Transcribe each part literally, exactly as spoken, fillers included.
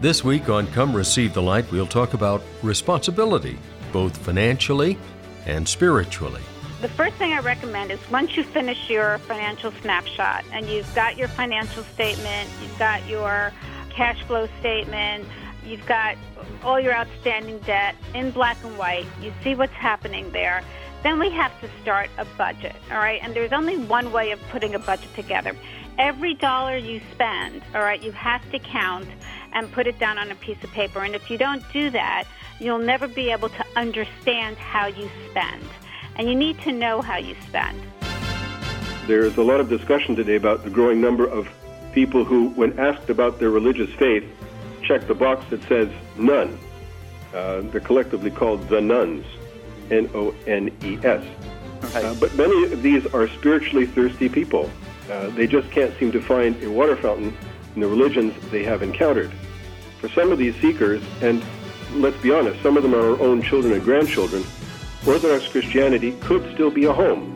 This week on Come Receive the Light, we'll talk about responsibility, both financially and spiritually. The first thing I recommend is once you finish your financial snapshot and you've got your financial statement, you've got your cash flow statement, you've got all your outstanding debt in black and white, you see what's happening there, then we have to start a budget, all right? And there's only one way of putting a budget together. Every dollar you spend, all right, you have to count and put it down on a piece of paper. And if you don't do that, you'll never be able to understand how you spend. And you need to know how you spend. There's a lot of discussion today about the growing number of people who, when asked about their religious faith, check the box that says none. Uh, they're collectively called the nuns, N O N E S. Right. Uh, but many of these are spiritually thirsty people. Uh, they just can't seem to find a water fountain in the religions they have encountered. For some of these seekers, and let's be honest, some of them are our own children and grandchildren, Orthodox Christianity could still be a home.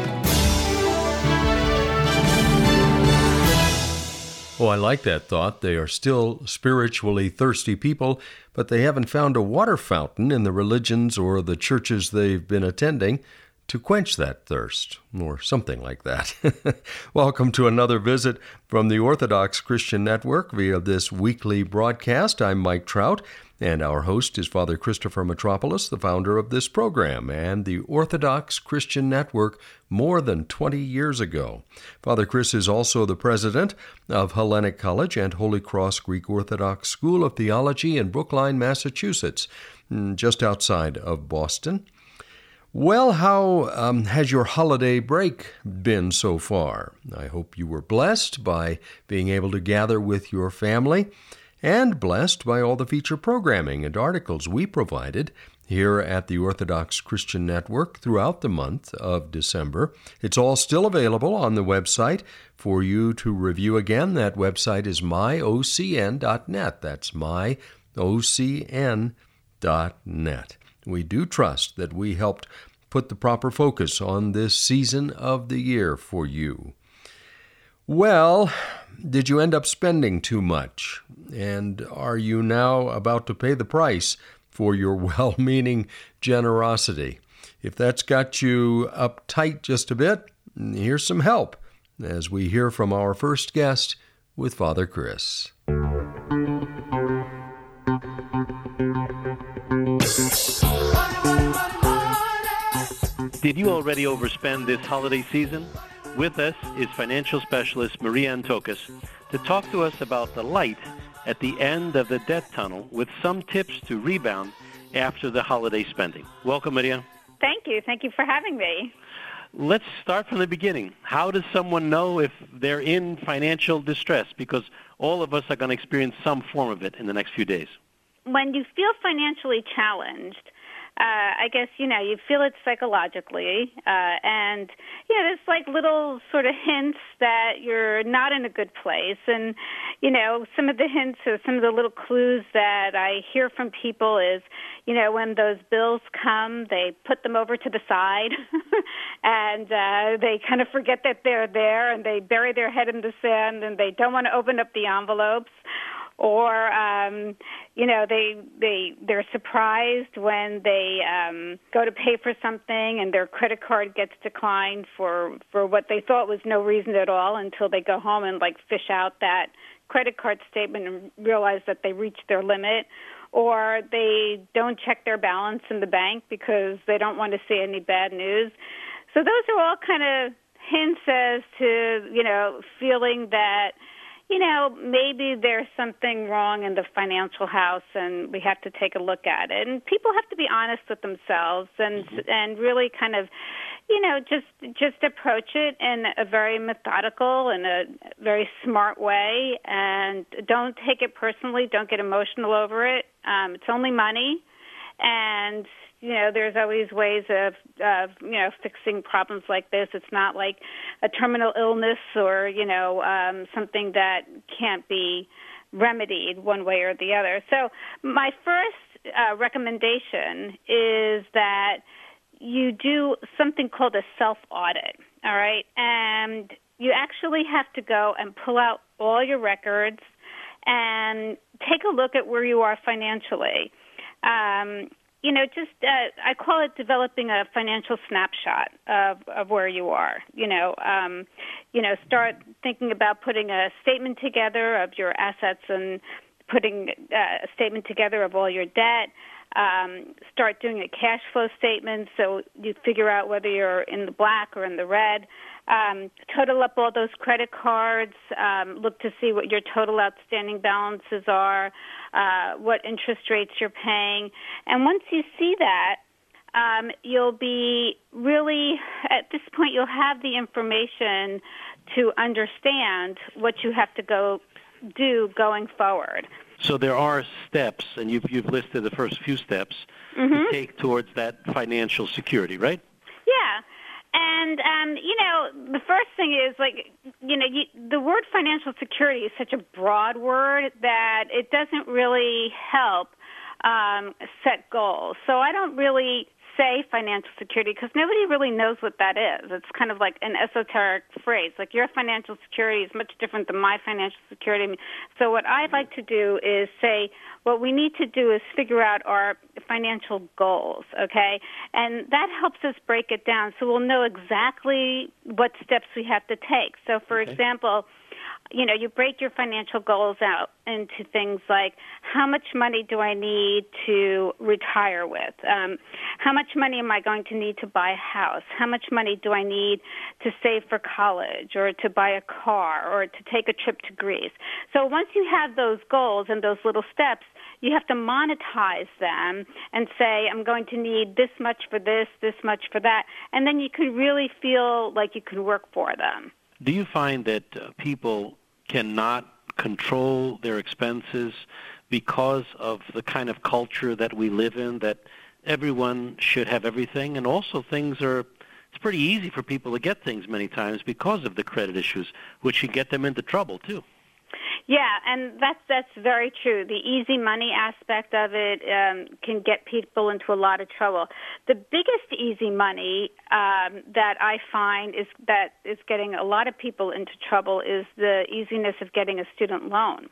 Oh, I like that thought. They are still spiritually thirsty people, but they haven't found a water fountain in the religions or the churches they've been attending to quench that thirst, or something like that. Welcome to another visit from the Orthodox Christian Network via this weekly broadcast. I'm Mike Trout, and our host is Father Christopher Metropolis, the founder of this program and the Orthodox Christian Network more than twenty years ago. Father Chris is also the president of Hellenic College and Holy Cross Greek Orthodox School of Theology in Brookline, Massachusetts, just outside of Boston. Well, how um, has your holiday break been so far? I hope you were blessed by being able to gather with your family and blessed by all the feature programming and articles we provided here at the Orthodox Christian Network throughout the month of December. It's all still available on the website for you to review again. That website is my o c n dot net. That's my o c n dot net. We do trust that we helped put the proper focus on this season of the year for you. Well, did you end up spending too much? And are you now about to pay the price for your well-meaning generosity? If that's got you uptight just a bit, here's some help as we hear from our first guest with Father Chris. Did you already overspend this holiday season? With us is financial specialist Maria Antokis to talk to us about the light at the end of the debt tunnel with some tips to rebound after the holiday spending. Welcome, Maria. Thank you. Thank you for having me. Let's start from the beginning. How does someone know if they're in financial distress? Because all of us are going to experience some form of it in the next few days. When you feel financially challenged, Uh, I guess, you know, you feel it psychologically, uh, and, you know, there's like little sort of hints that you're not in a good place. And, you know, some of the hints or some of the little clues that I hear from people is, you know, when those bills come, they put them over to the side and uh, they kind of forget that they're there and they bury their head in the sand and they don't want to open up the envelopes. Or, um, you know, they, they, they're surprised when they um, go to pay for something and their credit card gets declined for, for what they thought was no reason at all until they go home and, like, fish out that credit card statement and realize that they reached their limit. Or they don't check their balance in the bank because they don't want to see any bad news. So those are all kind of hints as to, you know, feeling that, you know, maybe there's something wrong in the financial house and we have to take a look at it. And people have to be honest with themselves and mm-hmm. and really kind of, you know, just just approach it in a very methodical and a very smart way. And don't take it personally. Don't get emotional over it. Um, it's only money. And you know, there's always ways of, of, you know, fixing problems like this. It's not like a terminal illness or, you know, um, something that can't be remedied one way or the other. So my first uh, recommendation is that you do something called a self-audit, all right? And you actually have to go and pull out all your records and take a look at where you are financially. Um, you know, just uh, I call it developing a financial snapshot of, of where you are. You know, um, you know, start thinking about putting a statement together of your assets and putting uh, a statement together of all your debt. Um, start doing a cash flow statement so you figure out whether you're in the black or in the red. Um, total up all those credit cards. Um, look to see what your total outstanding balances are, uh, what interest rates you're paying. And once you see that, um, you'll be really, at this point, you'll have the information to understand what you have to go do going forward. So there are steps, and you've, you've listed the first few steps mm-hmm. to take towards that financial security, right? Yeah. And, um, you know, the first thing is, like, you know, you, the word financial security is such a broad word that it doesn't really help um, set goals. So I don't really say financial security because nobody really knows what that is. It's kind of like an esoteric phrase. Like, your financial security is much different than my financial security. So what I'd like to do is say what we need to do is figure out our financial goals, okay? And that helps us break it down so we'll know exactly what steps we have to take. So, for okay. example, you know, you break your financial goals out into things like, how much money do I need to retire with? Um, how much money am I going to need to buy a house? How much money do I need to save for college or to buy a car or to take a trip to Greece? So once you have those goals and those little steps, you have to monetize them and say, I'm going to need this much for this, this much for that, and then you can really feel like you can work for them. Do you find that uh, people cannot control their expenses because of the kind of culture that we live in, that everyone should have everything, and also things are, it's pretty easy for people to get things many times because of the credit issues, which can get them into trouble too? Yeah, and that's that's very true. The easy money aspect of it um, can get people into a lot of trouble. The biggest easy money um, that I find is that is getting a lot of people into trouble is the easiness of getting a student loan.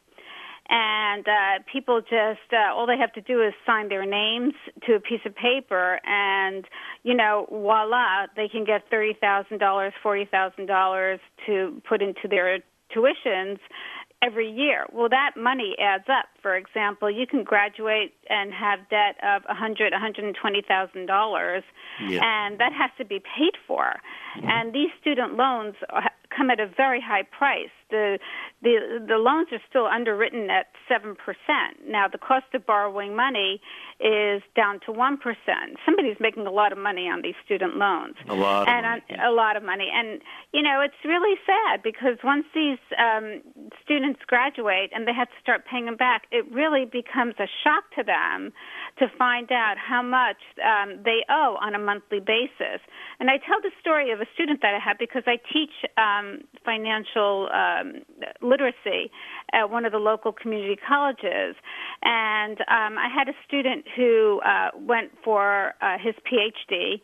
And uh, people just, uh, all they have to do is sign their names to a piece of paper, and, you know, voila, they can get thirty thousand dollars, forty thousand dollars to put into their tuitions every year. Well, that money adds up. For example, you can graduate and have debt of one hundred thousand dollars, one hundred twenty thousand dollars, yeah. and that has to be paid for. Mm-hmm. And these student loans come at a very high price. The the the loans are still underwritten at seven percent. Now, the cost of borrowing money is down to one percent. Somebody's making a lot of money on these student loans. A lot of and money. On, a lot of money. And, you know, it's really sad because once these um, students graduate and they have to start paying them back, it really becomes a shock to them to find out how much um, they owe on a monthly basis. And I tell the story of a student that I had because I teach um, financial um, literacy at one of the local community colleges. And um, I had a student who uh, went for uh, his P H D,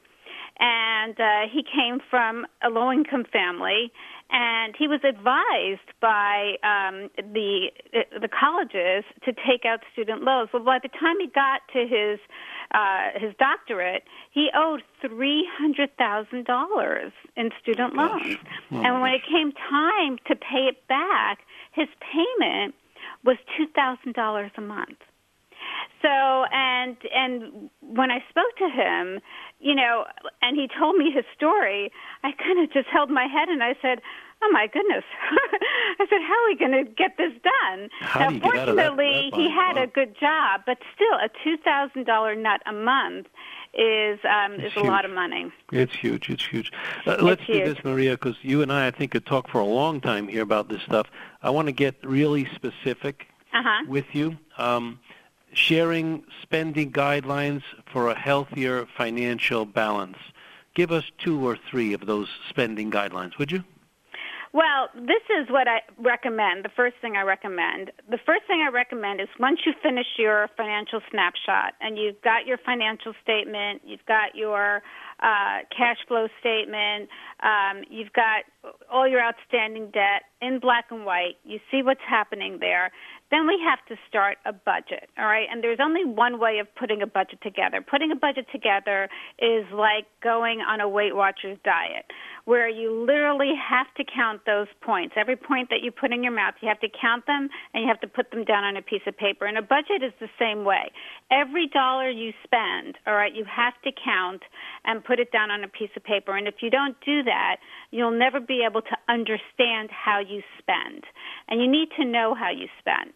and uh, he came from a low-income family, and he was advised by um, the the colleges to take out student loans. Well, by the time he got to his uh, his doctorate, he owed three hundred thousand dollars in student loans. Oh, and when it came time to pay it back, his payment was two thousand dollars a month. So, and and when I spoke to him, you know, and he told me his story, I kind of just held my head and I said, oh, my goodness. I said, how are we going to get this done? How now, do you get out of fortunately, that, that he had wow. a good job, but still a two thousand dollars nut a month is um, is huge. a lot of money. It's huge. It's huge. Uh, let's it's do huge. this, Maria, because you and I, I think, could talk for a long time here about this stuff. I want to get really specific uh-huh. with you. Um, sharing spending guidelines for a healthier financial balance. Give us two or three of those spending guidelines, would you? Well, this is what I recommend, the first thing I recommend. The first thing I recommend is once you finish your financial snapshot and you've got your financial statement, you've got your uh, cash flow statement, um, you've got all your outstanding debt, in black and white. You see what's happening there. Then we have to start a budget, all right? And there's only one way of putting a budget together. Putting a budget together is like going on a Weight Watchers diet, where you literally have to count those points. Every point that you put in your mouth, you have to count them, and you have to put them down on a piece of paper. And a budget is the same way. Every dollar you spend, all right, you have to count and put it down on a piece of paper. And if you don't do that, you'll never be able to understand how you spend. And you need to know how you spend.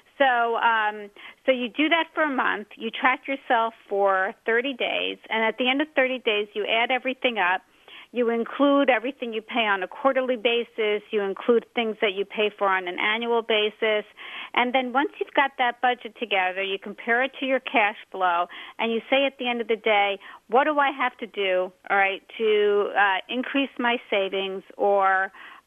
So um, so you do that for a month. You track yourself for thirty days. And at the end of thirty days, you add everything up. You include everything you pay on a quarterly basis. You include things that you pay for on an annual basis. And then once you've got that budget together, you compare it to your cash flow, and you say at the end of the day, what do I have to do, all right, to uh, increase my savings, or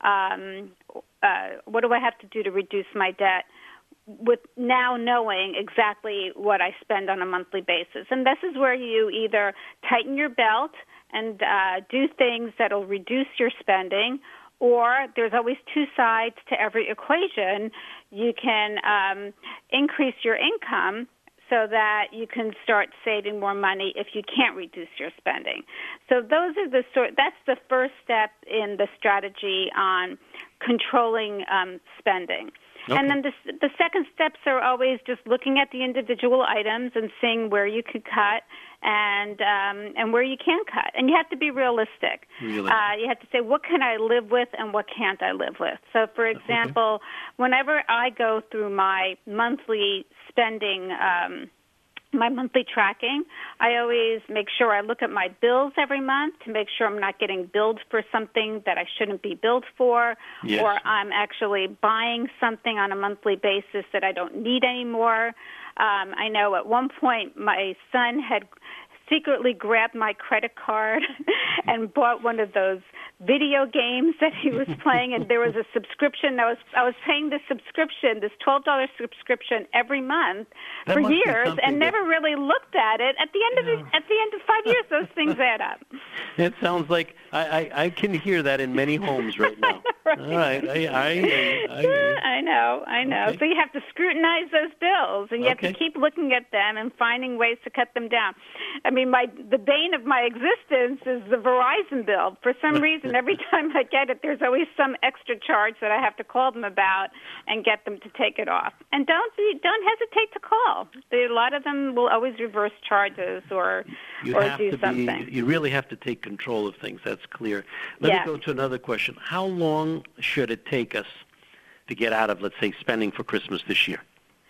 um, uh, what do I have to do to reduce my debt, with now knowing exactly what I spend on a monthly basis. And this is where you either tighten your belt and uh, do things that will reduce your spending, or there's always two sides to every equation. You can um, increase your income so that you can start saving more money if you can't reduce your spending. So those are the sort. That's the first step in the strategy on controlling um, spending. Okay. And then the, the second steps are always just looking at the individual items and seeing where you could cut and um, and where you can cut. And you have to be realistic. realistic. Uh, you have to say, what can I live with and what can't I live with? So, for example, okay. whenever I go through my monthly spending um my monthly tracking, I always make sure I look at my bills every month to make sure I'm not getting billed for something that I shouldn't be billed for, yes. or I'm actually buying something on a monthly basis that I don't need anymore. Um, I know at one point my son had secretly grabbed my credit card and bought one of those video games that he was playing, and there was a subscription. I was I was paying this subscription, this twelve dollars subscription every month that for years, and never that... really looked at it. At the end of the, at the end of five years, those things add up. It sounds like I, I, I can hear that in many homes right now. right. All right, I I, I, I, I know, I know. Okay. So you have to scrutinize those bills, and you okay. have to keep looking at them and finding ways to cut them down. I mean, my the bane of my existence is the Verizon bill. For some reason, every time I get it, there's always some extra charge that I have to call them about and get them to take it off. And don't don't hesitate to call. A lot of them will always reverse charges or you or have do to something. Be, you really have to take control of things. That's clear. Let yeah. me go to another question. How long should it take us to get out of, let's say, spending for Christmas this year?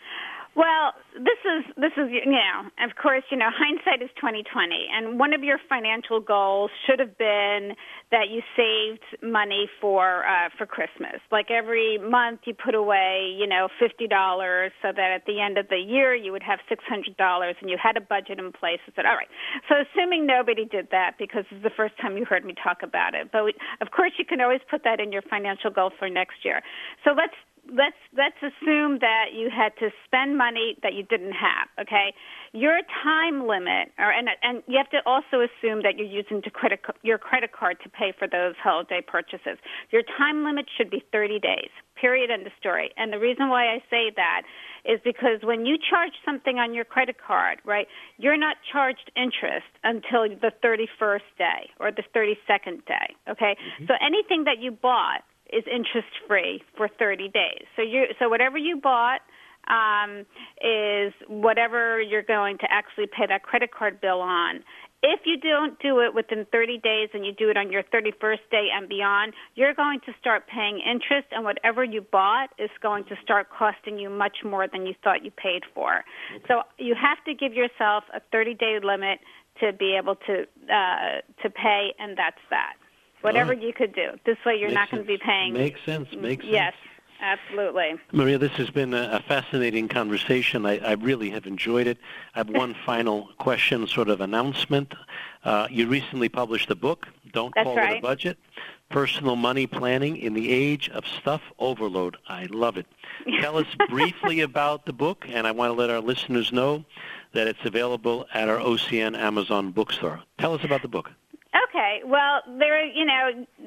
Well, this is this is you know, of course, you know, hindsight is twenty twenty, and one of your financial goals should have been that you saved money for uh, for Christmas. Like every month, you put away, you know, fifty dollars, so that at the end of the year you would have six hundred dollars, and you had a budget in place. And said, all right. So assuming nobody did that, because this is the first time you heard me talk about it, but we, of course, you can always put that in your financial goal for next year. So let's. Let's let's assume that you had to spend money that you didn't have. Okay, your time limit, or and and you have to also assume that you're using to credit your credit card to pay for those holiday purchases. Your time limit should be thirty days. Period. End of story. And the reason why I say that is because when you charge something on your credit card, right, you're not charged interest until the thirty-first day or the thirty-second day. Okay, mm-hmm. So anything that you bought is interest-free for thirty days. So you, so whatever you bought um, is whatever you're going to actually pay that credit card bill on. If you don't do it within thirty days and you do it on your thirty-first day and beyond, you're going to start paying interest, and whatever you bought is going to start costing you much more than you thought you paid for. Okay. So you have to give yourself a thirty-day limit to be able to uh, to pay, and that's that. Whatever right. you could do. This way you're Makes not going to be paying. Makes sense. Makes sense. Yes, absolutely. Maria, this has been a, a fascinating conversation. I, I really have enjoyed it. I have one final question, sort of announcement. Uh, you recently published a book, Don't That's Call right. It a Budget, Personal Money Planning in the Age of Stuff Overload. I love it. Tell us briefly about the book, and I want to let our listeners know that it's available at our O C N Amazon bookstore. Tell us about the book. Okay, well, there, you know,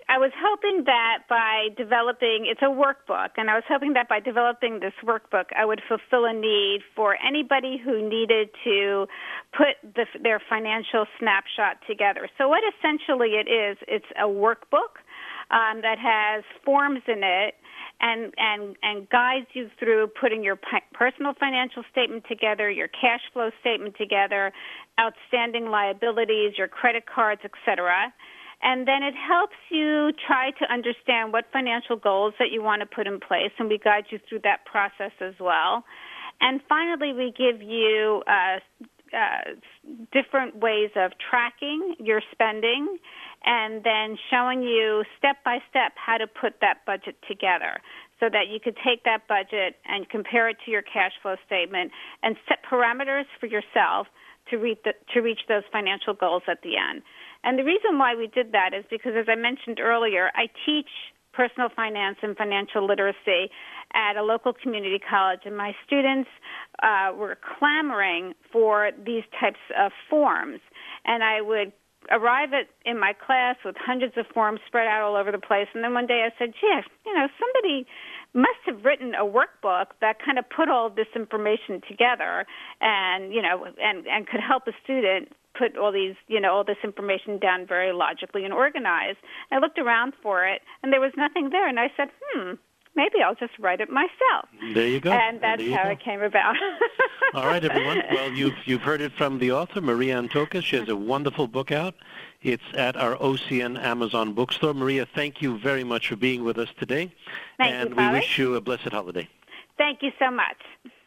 I was hoping that by developing, it's a workbook, and I was hoping that by developing this workbook, I would fulfill a need for anybody who needed to put the, their financial snapshot together. So what essentially it is, it's a workbook um, that has forms in it and, and, and guides you through putting your personal financial statement together, your cash flow statement together, outstanding liabilities, your credit cards, et cetera. And then it helps you try to understand what financial goals that you want to put in place, and we guide you through that process as well. And finally, we give you uh, uh, different ways of tracking your spending and then showing you step-by-step how to put that budget together so that you could take that budget and compare it to your cash flow statement and set parameters for yourself to reach, the, to reach those financial goals at the end. And the reason why we did that is because, as I mentioned earlier, I teach personal finance and financial literacy at a local community college, and my students uh, were clamoring for these types of forms. And I would arrive at in my class with hundreds of forms spread out all over the place, and then one day I said, gee, you know, somebody must have written a workbook that kind of put all this information together and, you know, and, and could help a student put all these, you know, all this information down very logically and organized. I looked around for it, and there was nothing there, and I said, hmm, maybe I'll just write it myself. There you go. And that's and how go. it came about. All right, everyone. Well, you've you've heard it from the author, Maria Tokas. She has a wonderful book out. It's at our O C N Amazon bookstore. Maria, thank you very much for being with us today. Thank and you, we Father. wish you a blessed holiday. Thank you so much.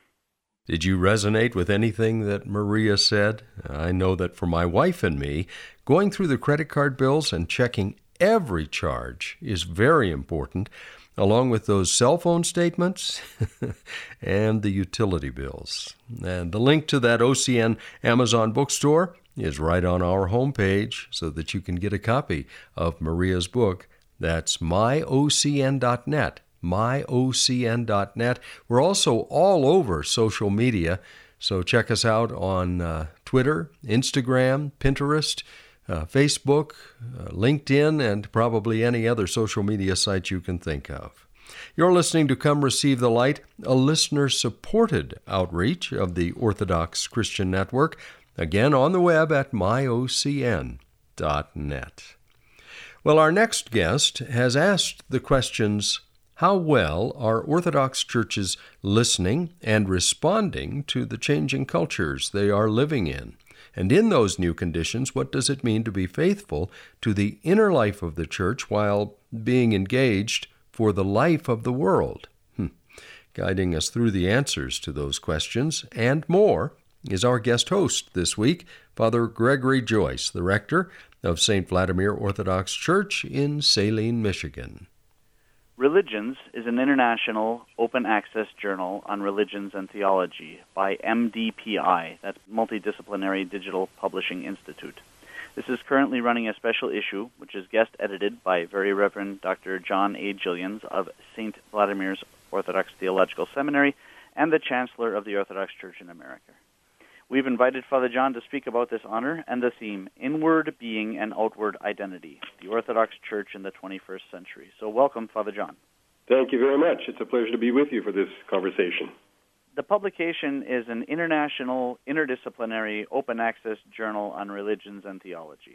Did you resonate with anything that Maria said? I know that for my wife and me, going through the credit card bills and checking every charge is very important, along with those cell phone statements and the utility bills. And the link to that O C N Amazon bookstore is right on our homepage so that you can get a copy of Maria's book. That's my O C N dot net. my O C N dot net. We're also all over social media, so check us out on uh, Twitter, Instagram, Pinterest, uh, Facebook, uh, LinkedIn, and probably any other social media site you can think of. You're listening to Come Receive the Light, a listener-supported outreach of the Orthodox Christian Network, again on the web at my O C N dot net. Well, our next guest has asked the questions, how well are Orthodox churches listening and responding to the changing cultures they are living in? And in those new conditions, what does it mean to be faithful to the inner life of the church while being engaged for the life of the world? Hmm. Guiding us through the answers to those questions and more is our guest host this week, Father Gregory Joyce, the rector of Saint Vladimir Orthodox Church in Saline, Michigan. Religions is an international open-access journal on religions and theology by M D P I, that's Multidisciplinary Digital Publishing Institute. This is currently running a special issue, which is guest-edited by Very Reverend Doctor John A. Gillians of Saint Vladimir's Orthodox Theological Seminary and the Chancellor of the Orthodox Church in America. We've invited Father John to speak about this honor and the theme, Inward Being and Outward Identity, the Orthodox Church in the twenty-first century. So welcome, Father John. Thank you very much. It's a pleasure to be with you for this conversation. The publication is an international, interdisciplinary, open-access journal on religions and theology.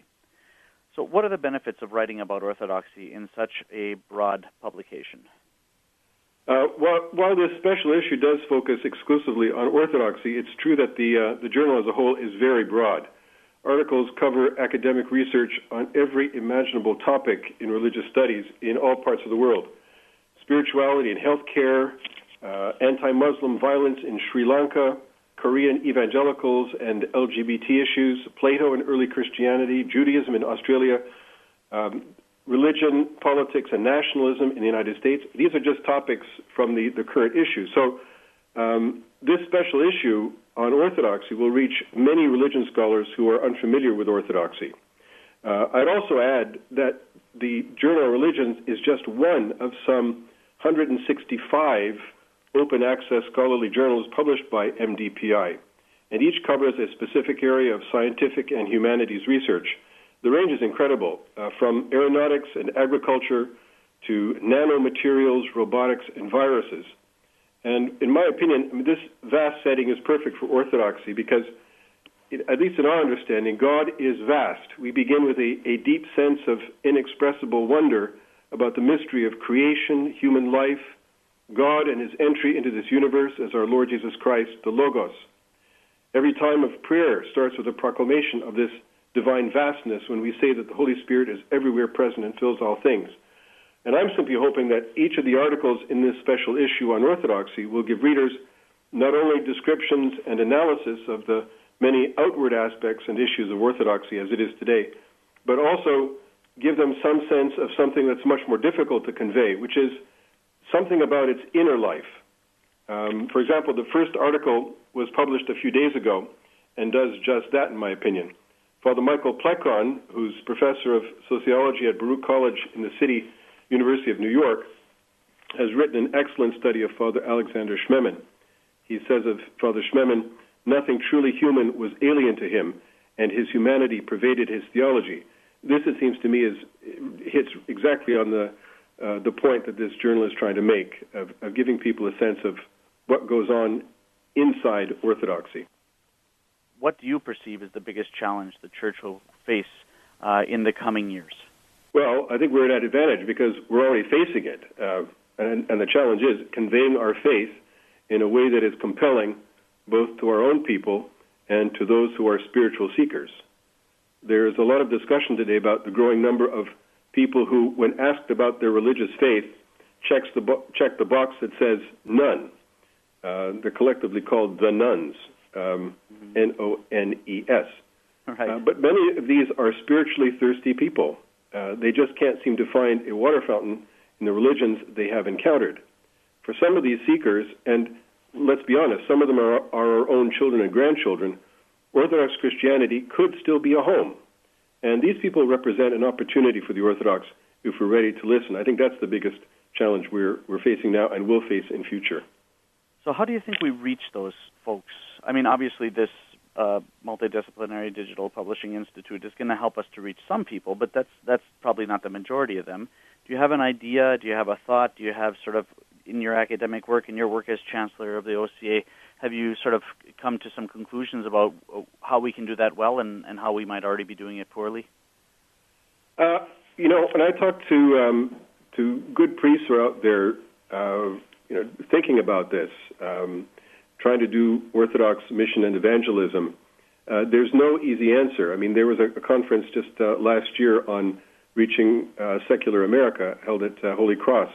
So what are the benefits of writing about Orthodoxy in such a broad publication? Uh, while, while this special issue does focus exclusively on Orthodoxy, it's true that the, uh, the journal as a whole is very broad. Articles cover academic research on every imaginable topic in religious studies in all parts of the world. Spirituality and healthcare, uh, anti-Muslim violence in Sri Lanka, Korean evangelicals and L G B T issues, Plato and early Christianity, Judaism in Australia, um, religion, politics, and nationalism in the United States. These are just topics from the, the current issue. So um, this special issue on Orthodoxy will reach many religion scholars who are unfamiliar with Orthodoxy. Uh, I'd also add that the Journal of Religions is just one of some one hundred sixty-five open-access scholarly journals published by M D P I, and each covers a specific area of scientific and humanities research. the range is incredible, uh, from aeronautics and agriculture to nanomaterials, robotics, and viruses. And in my opinion, I mean, this vast setting is perfect for orthodoxy because, it, at least in our understanding, God is vast. We begin with a, a deep sense of inexpressible wonder about the mystery of creation, human life, God and his entry into this universe as our Lord Jesus Christ, the Logos. Every time of prayer starts with a proclamation of this divine vastness when we say that the Holy Spirit is everywhere present and fills all things. And I'm simply hoping that each of the articles in this special issue on orthodoxy will give readers not only descriptions and analysis of the many outward aspects and issues of orthodoxy as it is today, but also give them some sense of something that's much more difficult to convey, which is something about its inner life. Um, for example, the first article was published a few days ago and does just that, in my opinion. Father Michael Plecon, who's professor of sociology at Baruch College in the City University of New York, has written an excellent study of Father Alexander Schmemann. He says of Father Schmemann, nothing truly human was alien to him, and his humanity pervaded his theology. This, it seems to me, is hits exactly on the uh, the point that this journal is trying to make, of, of giving people a sense of what goes on inside orthodoxy. What do you perceive as the biggest challenge the Church will face uh, in the coming years? Well, I think we're at an advantage because we're already facing it. Uh, and, and the challenge is conveying our faith in a way that is compelling both to our own people and to those who are spiritual seekers. There's a lot of discussion today about the growing number of people who, when asked about their religious faith, checks the bo- check the box that says none. Uh, they're collectively called the nuns, um, mm-hmm. N O N E S. Right. Uh, but many of these are spiritually thirsty people. Uh, they just can't seem to find a water fountain in the religions they have encountered. For some of these seekers, and let's be honest, some of them are, are our own children and grandchildren, Orthodox Christianity could still be a home. And these people represent an opportunity for the Orthodox if we're ready to listen. I think that's the biggest challenge we're, we're facing now and will face in future. So how do you think we reach those folks? I mean, obviously this uh, Multidisciplinary Digital Publishing Institute is going to help us to reach some people, but that's that's probably not the majority of them. Do you have an idea? Do you have a thought? Do you have sort of, in your academic work, in your work as Chancellor of the O C A, have you sort of come to some conclusions about how we can do that well and, and how we might already be doing it poorly? Uh, you know, when I talk to um, to good priests who are out there, uh, you know, thinking about this, um, trying to do Orthodox mission and evangelism, uh, there's no easy answer. I mean, there was a, a conference just uh, last year on reaching uh, secular America held at uh, Holy Cross,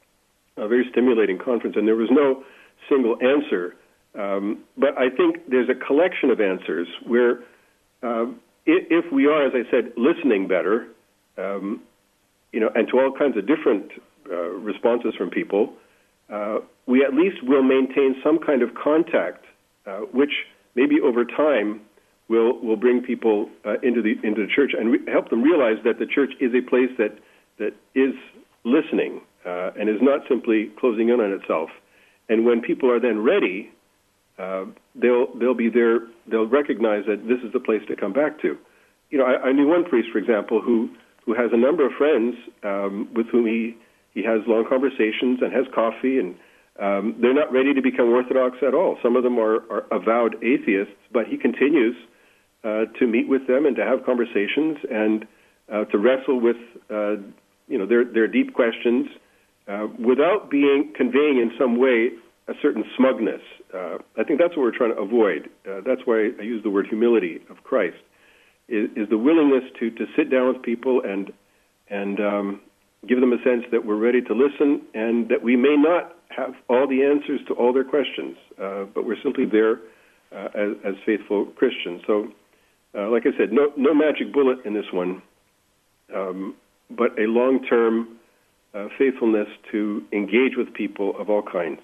a very stimulating conference, and there was no single answer. Um, but I think there's a collection of answers where uh, if, if we are, as I said, listening better, um, you know, and to all kinds of different uh, responses from people, uh, we at least will maintain some kind of contact, uh, which maybe over time will will bring people uh, into the into the church and re- help them realize that the church is a place that that is listening uh, and is not simply closing in on itself. And when people are then ready, Uh, they'll they'll be there. They'll recognize that this is the place to come back to. You know, I, I knew one priest, for example, who who has a number of friends um, with whom he he has long conversations and has coffee, and um, they're not ready to become Orthodox at all. Some of them are, are avowed atheists, but he continues uh, to meet with them and to have conversations and uh, to wrestle with uh, you know their their deep questions uh, without being conveying in some way a certain smugness. Uh, I think that's what we're trying to avoid. Uh, that's why I use the word humility of Christ, is, is the willingness to, to sit down with people and and um, give them a sense that we're ready to listen and that we may not have all the answers to all their questions, uh, but we're simply there uh, as, as faithful Christians. So, uh, like I said, no, no magic bullet in this one, um, but a long-term uh, faithfulness to engage with people of all kinds.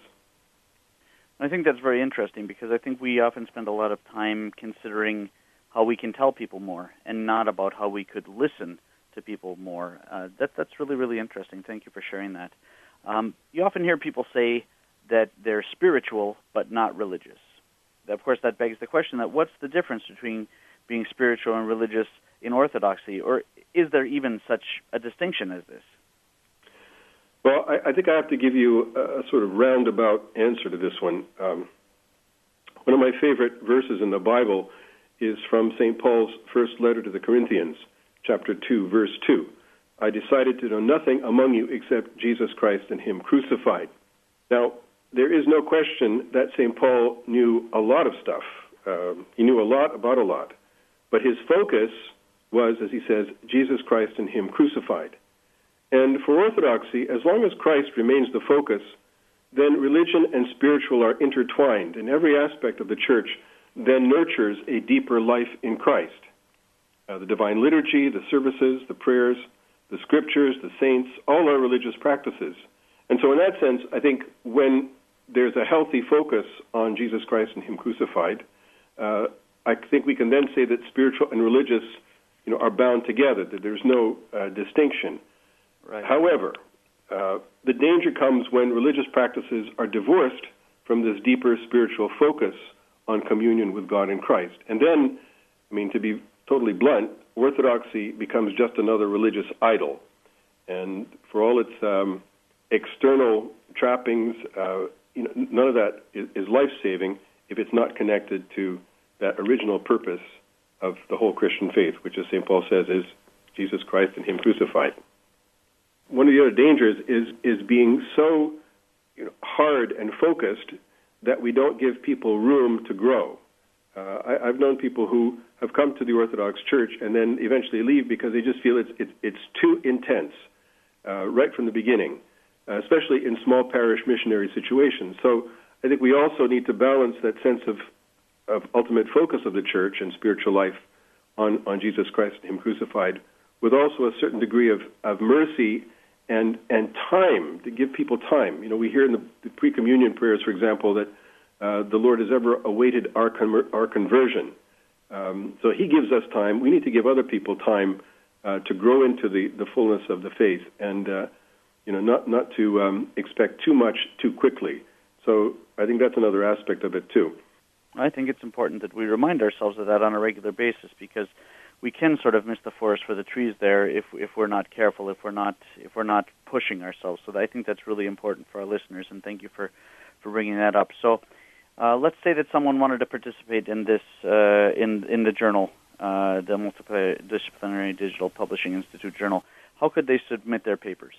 I think that's very interesting because I think we often spend a lot of time considering how we can tell people more and not about how we could listen to people more. Uh, that, that's really, really interesting. Thank you for sharing that. Um, you often hear people say that they're spiritual but not religious. Of course, that begs the question that what's the difference between being spiritual and religious in Orthodoxy, or is there even such a distinction as this? Well, I, I think I have to give you a, a sort of roundabout answer to this one. Um, one of my favorite verses in the Bible is from Saint Paul's first letter to the Corinthians, chapter two, verse two. I decided to know nothing among you except Jesus Christ and Him crucified. Now, there is no question that Saint Paul knew a lot of stuff. Um, he knew a lot about a lot. But his focus was, as he says, Jesus Christ and Him crucified. And for Orthodoxy, as long as Christ remains the focus, then religion and spiritual are intertwined, and every aspect of the church then nurtures a deeper life in Christ. Uh, the divine liturgy, the services, the prayers, the scriptures, the saints, all are religious practices. And so in that sense, I think when there's a healthy focus on Jesus Christ and Him crucified, uh, I think we can then say that spiritual and religious, you know, are bound together, that there's no uh, distinction. Right. However, uh, the danger comes when religious practices are divorced from this deeper spiritual focus on communion with God in Christ. And then, I mean, to be totally blunt, Orthodoxy becomes just another religious idol. And for all its um, external trappings, uh, you know, none of that is, is life-saving if it's not connected to that original purpose of the whole Christian faith, which, as Saint Paul says, is Jesus Christ and Him crucified. One of the other dangers is is being so, you know, hard and focused that we don't give people room to grow. Uh, I, I've known people who have come to the Orthodox Church and then eventually leave because they just feel it's it's, it's too intense uh, right from the beginning, uh, especially in small parish missionary situations. So I think we also need to balance that sense of, of ultimate focus of the church and spiritual life on, on Jesus Christ and Him crucified with also a certain degree of, of mercy and and time, to give people time. You know, we hear in the, the pre-communion prayers, for example, that uh, the Lord has ever awaited our con- our conversion. Um, so He gives us time. We need to give other people time uh, to grow into the, the fullness of the faith, and uh, you know, not not to um, expect too much too quickly. So I think that's another aspect of it too. I think it's important that we remind ourselves of that on a regular basis, because we can sort of miss the forest for the trees there if if we're not careful, if we're not if we're not pushing ourselves. So I think that's really important for our listeners, and thank you for, for bringing that up. So uh, let's say that someone wanted to participate in this uh, in in the journal, uh, the Multidisciplinary Digital Publishing Institute journal. How could they submit their papers?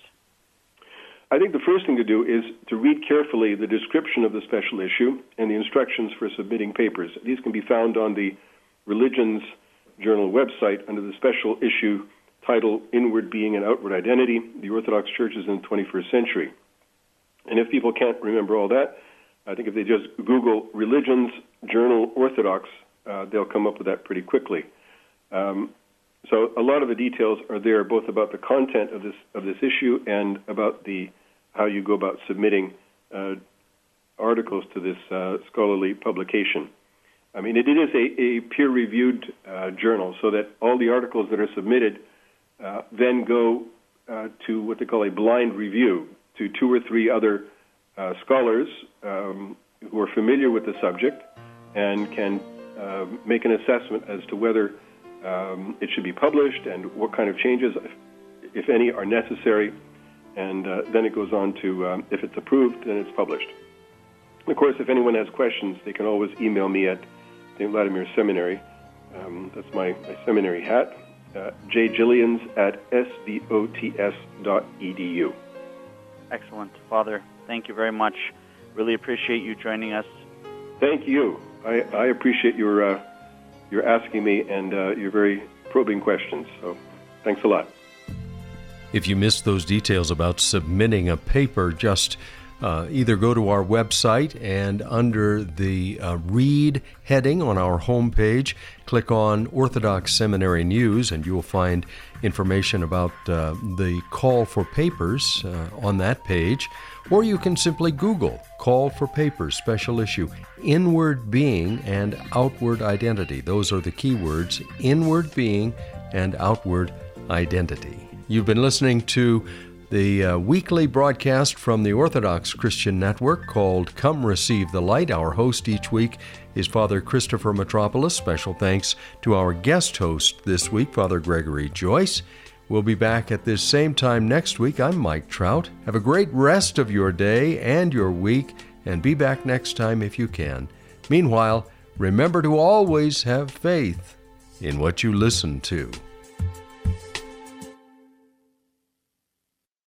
I think the first thing to do is to read carefully the description of the special issue and the instructions for submitting papers. These can be found on the Religions Journal website under the special issue titled Inward Being and Outward Identity, the Orthodox Churches in the twenty-first century. And if people can't remember all that, I think if they just Google Religions Journal Orthodox, uh, they'll come up with that pretty quickly. Um, so a lot of the details are there, both about the content of this of this issue and about the how you go about submitting uh, articles to this uh, scholarly publication. I mean, it is a, a peer-reviewed uh, journal, so that all the articles that are submitted uh, then go uh, to what they call a blind review, to two or three other uh, scholars um, who are familiar with the subject and can uh, make an assessment as to whether um, it should be published and what kind of changes, if, if any, are necessary. And uh, then it goes on to, um, if it's approved, then it's published. Of course, if anyone has questions, they can always email me at Saint Vladimir Seminary. Um, that's my, my seminary hat. Uh, jgillians at s v o t s dot e d u. Excellent. Father, thank you very much. Really appreciate you joining us. Thank you. I, I appreciate your, uh, your asking me and uh, your very probing questions. So thanks a lot. If you missed those details about submitting a paper, just Uh, either go to our website and under the uh, Read heading on our homepage, click on Orthodox Seminary News, and you will find information about uh, the call for papers uh, on that page. Or you can simply Google Call for Papers, Special Issue, Inward Being and Outward Identity. Those are the key words, Inward Being and Outward Identity. You've been listening to the uh, weekly broadcast from the Orthodox Christian Network called Come Receive the Light. Our host each week is Father Christopher Metropolis. Special thanks to our guest host this week, Father Gregory Joyce. We'll be back at this same time next week. I'm Mike Trout. Have a great rest of your day and your week, and be back next time if you can. Meanwhile, remember to always have faith in what you listen to.